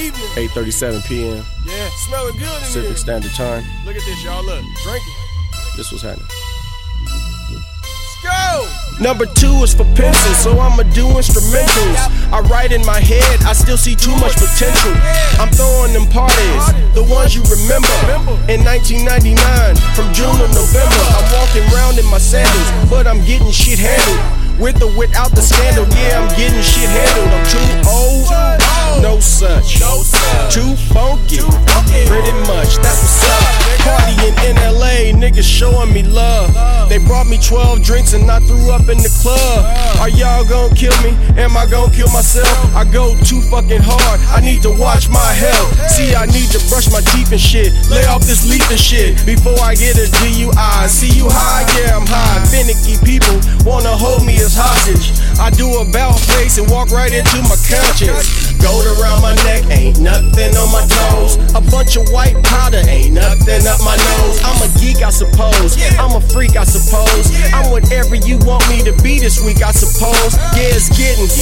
evening. 8:37 p.m. Yeah, smelling good in Pacific here. Standard Time. Look at this, y'all. Look, drinking. This was happening. Let's go. Number 2 is for pencils, so I'ma do instrumentals. I write in my head, I still see too much potential. I'm throwing them parties, the ones you remember. In 1999, from June to November, I'm walking around in my sandals, but I'm getting shit handled. With or without the scandal, yeah, I'm getting shit handled. I'm too old, no such. Too funky, pretty much, that's what's up. Partying in LA, niggas showing me love. They brought me 12 drinks and I threw up in the club. Are y'all gon' kill me? Am I gon' kill myself? I go too fucking hard, I need to watch my health. See, I need to brush my teeth and shit. Lay off this leaf and shit before I get a DUI. See you high? Yeah, I'm high. Finicky people wanna hold me as hostage. I do a bow face and walk right into my conscience. Gold around my neck, ain't nothing on my toes. A bunch of white powder, ain't nothing up my nose. I'm a geek, I suppose. I'm a freak, I suppose. I'm whatever you want me to be this week, I suppose. Yeah, it's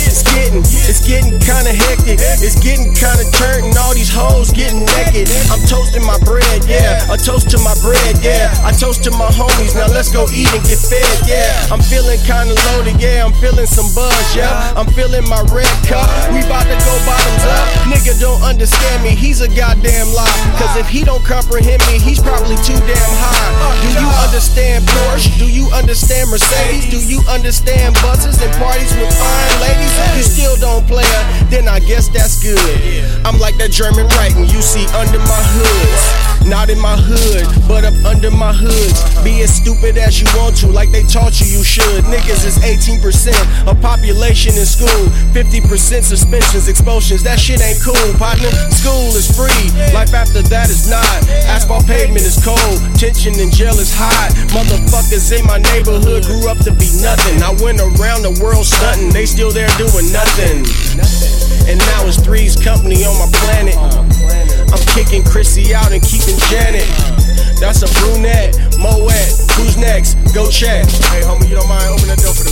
getting kinda hectic. It's getting kinda turned and all these hoes getting naked. I'm toasting my bread, yeah. A toast to my bread, yeah. I toast to my homies, now let's go eat and get fed, yeah. I'm feeling kinda loaded, yeah. I'm feeling some buzz, yeah. I'm feeling my red cup. We bout to go bottoms up. Nigga don't understand me, he's a goddamn lie. Cause if he don't comprehend me, he's probably too damn high. Do you understand Porsche? Do you understand Mercedes? Do you understand buses and parties with fine ladies? If you still don't play her, then I guess that's good. I'm like that German writing you see under my hoods. Not in my hood, but up under my hoods. Be as stupid as you want to, like they taught you you should. Niggas is 18% of population in school. 50% suspensions, expulsions, that shit ain't cool, partner. School is free, life after that is not. Asphalt pavement is cold, tension in jail is hot. Motherfuckers in my neighborhood grew up to be nothing. I went around the world stunting, they still there doing nothing. And now it's Three's Company on my planet. I'm kicking Chrissy out and keeping Janet. That's a brunette, Moet. Who's next? Go check. Hey homie, you don't mind open that door for the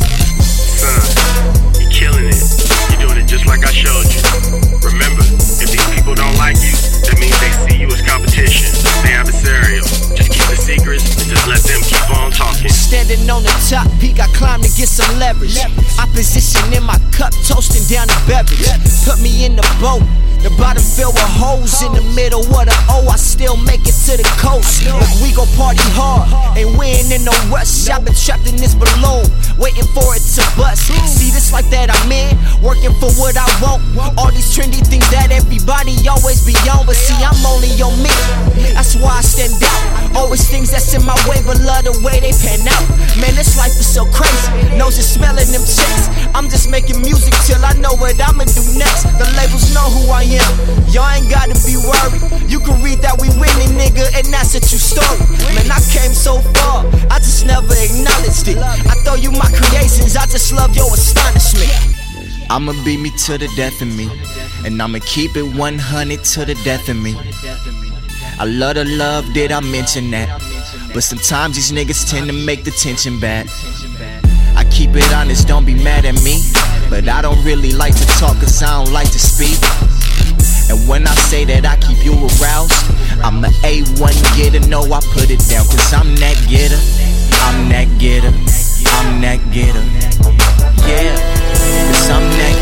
Son, you're killing it. You're doing it just like I showed you. Remember, if these people don't like you, that means they see you as competition. They adversarial. Just keep the secrets and just let them keep on talking. Standing on the top peak, I climb to get some leverage. Opposition in my cup, toasting down the beverage. Put me in the boat. The bottom filled with holes in the middle of the O. I still make it to the coast. Look, we gon' party hard, and we ain't in no rush. I've been trapped in this balloon, waiting for it to bust. See this like that I'm in, working for what I want. All these trendy things that everybody always be on, but see I'm only on me. That's why I stand out. Always things that's in my way, but love the way they pan out. Man, this life is so crazy. Nose is smelling them checks. I'm just making music till I know what I'ma do next. The labels know who I am. Y'all ain't gotta be worried. You can read that we winning, nigga, and that's a true story. Man, I came so far, I just never acknowledged it. I thought you my creations, I just love your astonishment. I'ma beat me to the death of me, and I'ma keep it 100 to the death of me. I love the love, did I mention that? But sometimes these niggas tend to make the tension bad. I keep it honest, don't be mad at me, but I don't really like to talk cause I don't like to speak. And when I say that I keep you aroused, I'm the A1 getter, no I put it down. Cause I'm that getter, I'm that getter, I'm that getter. Yeah, cause I'm that